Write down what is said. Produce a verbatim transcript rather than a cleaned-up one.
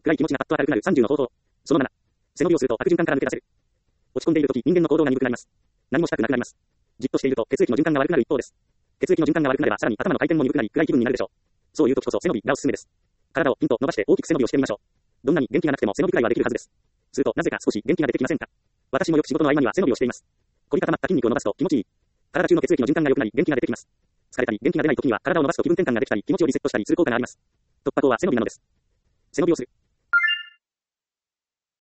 暗い気持ちがパッと明るくなるさんじゅうの方法。そのなな。背伸びをすると悪循環から抜け出せる。落ち込んでいるとき、人間の行動が鈍くなります。何もしたくなくなります。じっとしていると血液の循環が悪くなる一方です。血液の循環が悪くなればさらに頭の回転も鈍くなり暗い気分になるでしょう。そういうときこそ背伸びがおすすめです。体をピンと伸ばして大きく背伸びをしてみましょう。どんなに元気がなくても背伸びくらいはできるはずです。するとなぜか少し元気が出てきませんか？私もよく仕事の合間には背伸びをしています。凝り固まった筋肉を伸ばすと気持ちいい。体中の血液の循環が良くなり元気が出てきます。疲れたり元気が出ないときには体を伸ばすと気分転換ができたり気持ちをリセットしたりする効果があります。突破口は背伸びなのです。背伸びをする。